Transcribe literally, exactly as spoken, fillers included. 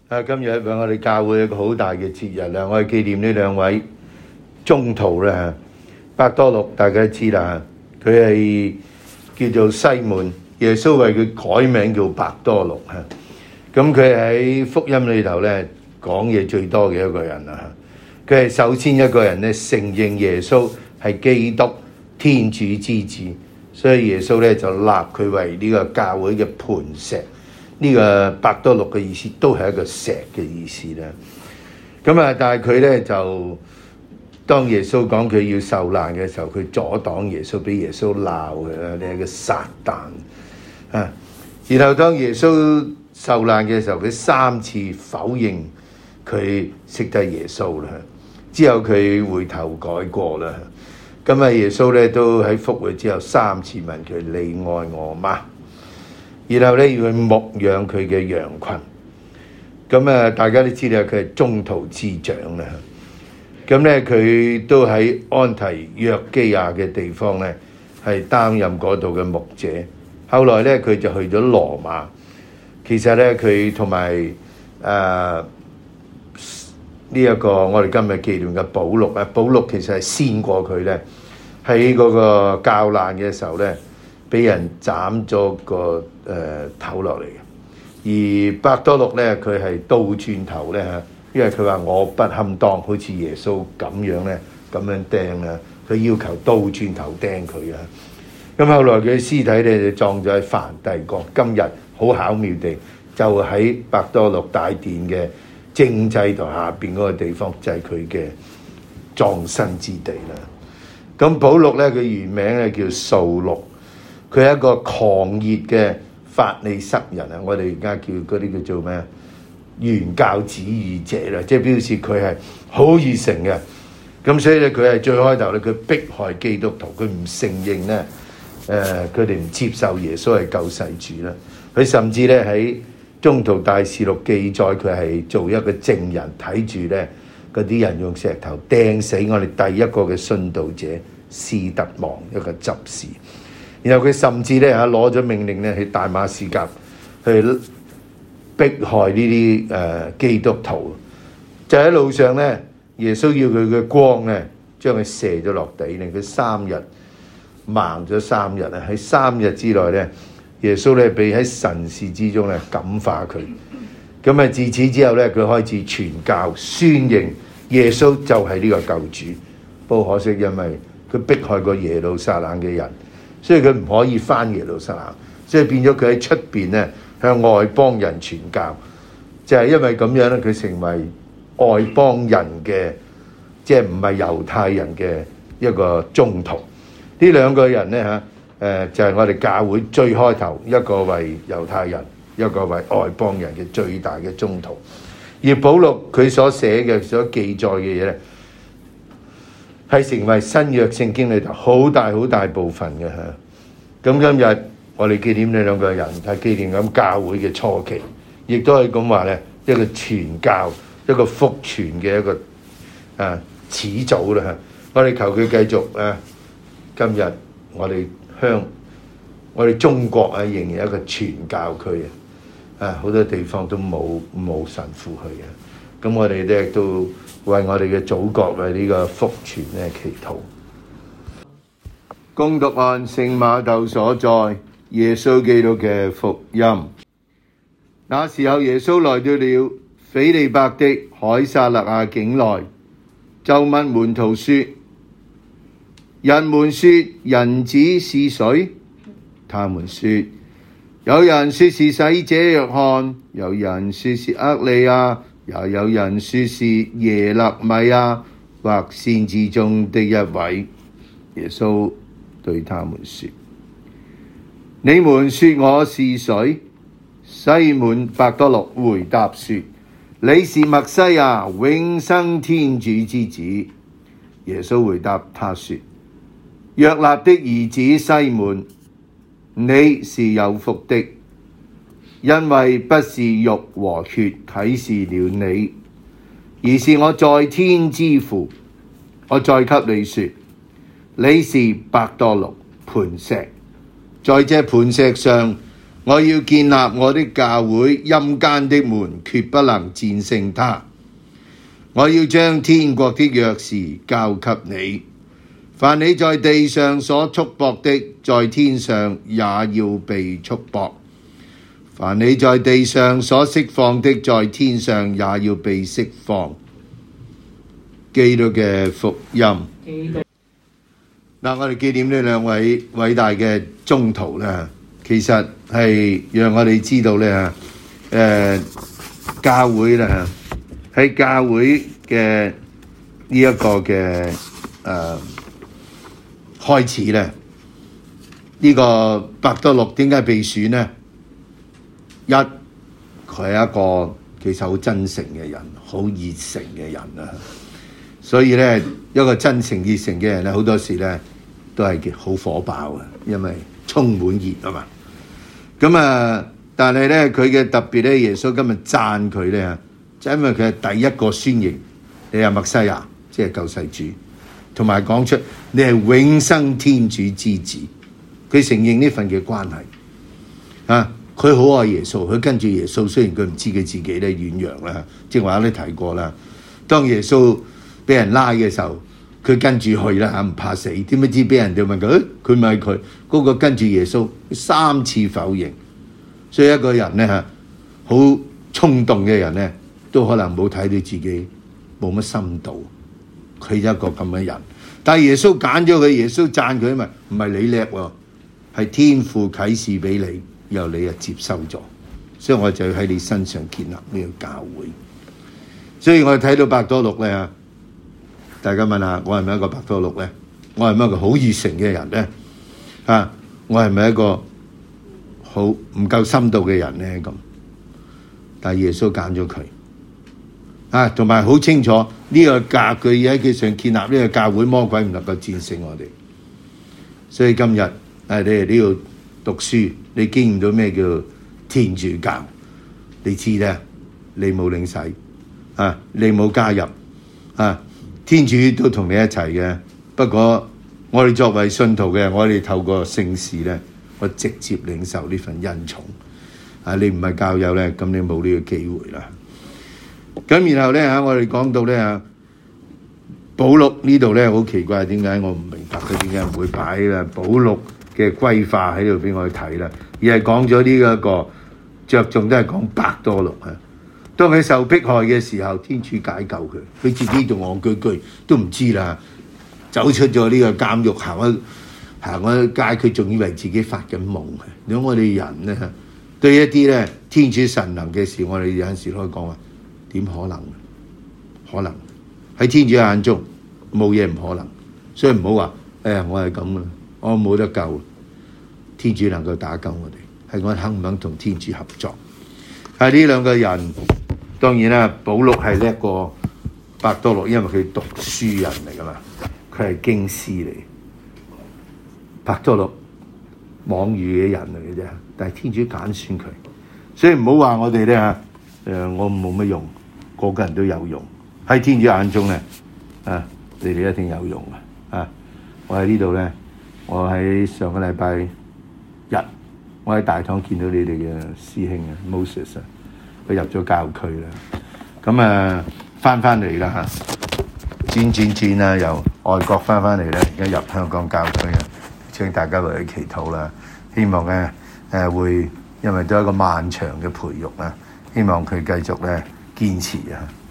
啊，今日係我哋教會一個好大嘅節日啦，我哋紀念呢兩位宗徒啦。伯多祿大家都知啦，佢係叫做西門，耶穌為佢改名叫伯多祿嚇。咁佢喺福音裏頭咧講嘢最多嘅一個人啦。佢係首先一個人咧承認耶穌係基督天主之子，所以耶穌咧就立佢為呢個教會嘅磐石。呢個伯多祿嘅意思都係一個石嘅意思啦。咁啊，但係佢咧就當耶穌講佢要受難嘅時候，佢阻擋耶穌，俾耶穌鬧佢啦，你係個撒旦啊！然後當耶穌受難嘅時候，佢三次否認佢識得耶穌啦。之後佢回頭改過啦。咁啊，耶穌咧都喺復活之後三次問佢：你愛我嗎？然後咧要去牧養佢嘅羊群。咁啊，大家都知道佢係宗徒之長啦。咁咧佢都喺安提約基亞嘅地方咧，係擔任嗰度嘅牧者。後來咧佢就去咗羅馬。其實咧佢同埋誒呢一個我哋今日紀念嘅保祿啊，保祿其實係先過佢咧，喺嗰個教難嘅時候咧，俾人斬咗個誒頭落嚟嘅。而伯多祿咧，佢係倒轉頭咧嚇，因為佢話我不堪當，好似耶穌咁樣咧，咁樣釘啊，佢要求倒轉頭釘佢啊。咁後來佢嘅屍體咧就葬咗喺梵蒂岡，今日好巧妙地就喺伯多祿大殿嘅正祭台下邊嗰個地方，就係佢嘅葬身之地啦。咁保祿咧，佢原名咧叫掃祿，佢係一個狂熱嘅法利塞人啊！我哋而家叫嗰啲叫做咩啊？原教旨義者啦，即係表示佢係好熱誠嘅。咁所以咧，佢係最開頭咧，佢迫害基督徒，佢唔承認咧，誒佢哋唔接受耶穌係救世主啦。佢甚至咧喺《宗徒大事錄》記載，佢係做一個證人，睇住咧嗰啲人用石頭掟死我哋第一個嘅殉道者斯德望，一個執事。然後佢甚至咧嚇攞咗命令咧去大馬士革去迫害呢啲誒基督徒。就喺路上咧，耶穌要佢嘅光咧將佢射咗落地，令佢三日盲咗三日啊！喺三日之內咧，耶穌咧被喺神視之中咧感化佢。咁啊，自此之後咧，佢開始傳教宣認耶穌就係呢個救主。不過可惜，因為佢迫害過耶路撒冷嘅人，所以佢唔可以返耶路撒冷，所以變咗佢喺出邊咧向外邦人傳教。就係因為咁樣咧，佢成為外邦人嘅，即係唔係猶太人嘅一個宗徒。呢兩個人咧嚇，誒就係我哋教會最開頭一個為猶太人，一個為外邦人嘅最大嘅宗徒。而保祿佢所寫嘅、所記載嘅嘢咧，係成為新約聖經裏頭好大好大部分嘅嚇。咁今日我哋紀念呢兩個人，係紀念緊教會嘅初期，亦都係咁話咧，一個傳教、一個福傳嘅一個啊始祖啦嚇。我哋求佢繼續啊！今日我哋香，我哋中國啊，仍然一個傳教區啊，啊好多地方都冇冇神父去啊。咁我哋咧都為我哋嘅祖國為呢個福傳咧祈禱。恭讀按聖馬竇所載耶穌基督嘅福音。那時候耶穌來到了斐理伯的凱撒勒雅境內，就問門徒說：人們說人子是誰？他們說：有人說是洗者若翰，有人說是厄利亞，也有人說是耶肋米亞或先知中的一位。耶穌對他們說：你們說我是誰？西門伯多祿回答說：你是默西亞，永生天主之子。耶穌回答他說：約納的兒子西門，你是有福的，因為不是肉和血啟示了你，而是我在天之父。我再給你說，你是伯多祿磐石，在這磐石上， 我要建立我的教會，陰間的門決不能戰勝它。我要將天國的鑰匙交給你，凡你在地上所束縛的，在天上也要被束縛；凡你在地上所釋放的，在天上也要被釋放。基督嘅福音。嗱，我哋紀念呢兩位偉大嘅宗徒咧，其實係讓我哋知道咧，誒、呃、教會咧喺教會嘅呢一個嘅誒、呃、開始咧，呢、呢個伯多祿點解被選呢？一，佢係一個其實好真誠嘅人，好熱誠嘅人啊！所以咧，一個真誠熱誠嘅人咧，好多時咧都係好火爆嘅，因為充滿熱啊嘛。咁啊，但係咧佢嘅特別咧，耶穌今日讚佢咧，就因為佢係第一個宣認你係默西亞，即係救世主，同埋講出你係永生天主之子。佢承認呢份嘅關係啊，佢好愛耶穌，佢跟住耶穌，雖然佢唔知佢自己咧軟弱啦，即係話都提過啦。當耶穌俾人拉嘅時候，佢跟住去啦嚇，唔怕死。點不知俾人哋問佢，佢咪係佢嗰個跟住耶穌三次否認。所以一個人咧嚇，好衝動嘅人咧，都可能冇睇到自己冇乜深度。佢一個咁嘅人，但係耶穌揀咗佢，耶穌讚佢啊嘛，唔係你叻喎，係天父啟示俾你，由你啊接收咗。所以我就要喺你身上建立呢個教會。所以我睇到伯多祿咧，大家問下，我係咪一個伯多祿咧？我係咪一個好熱誠嘅人咧？啊，我係咪一個好唔夠深度嘅人咧？咁，但係耶穌揀咗佢，啊，同埋好清楚呢個教佢喺佢上建立呢個教會，魔鬼唔能夠戰勝我哋。所以今日誒，你哋呢度讀書，你經驗到咩叫天主教？你知咧，你冇領洗啊，你冇加入啊。天主都同你一齊嘅，不過我哋作為信徒嘅，我哋透過聖事咧，我直接領受呢份恩寵。啊，你唔係教友咧，咁你冇呢個機會啦。咁然後咧嚇，我哋講到咧嚇，保祿呢度咧好奇怪，點解我唔明白佢點解唔會擺啦保祿嘅歸化喺度俾我去睇啦，而係講咗呢一個着重都係講伯多祿啊。當佢受迫害嘅時候，天主解救佢，佢自己仲戇居居都唔知啦，走出咗呢個監獄，行咗行咗街，佢仲以為自己發緊夢。如果我哋人咧對一啲咧天主神能嘅事，我哋有陣時可以講話點可能？可能喺天主眼中冇嘢唔可能，所以唔好話誒我係咁啦，我冇得救。天主能夠打救我哋，係我肯唔肯同天主合作。係呢兩個人。當然啦，保祿係叻過伯多祿，因為佢讀書人嚟噶嘛，佢係經師嚟。伯多祿妄語嘅人嚟嘅啫，但係天主揀選佢，所以唔好話我哋咧嚇，誒我冇乜用，個個人都有用。喺天主眼中咧，啊你哋一定有用嘅。啊，我喺呢度咧，我喺上個禮拜日，我喺大堂見到你哋嘅師兄啊 Moses 啊。佢入咗教區啦，咁啊翻翻嚟啦嚇，轉轉轉啦，由外國翻翻嚟咧，而家入香港教區啊，請大家為佢祈禱啦。希望咧誒會，因為都係一個漫長嘅培育啦，希望佢繼續咧堅持啊。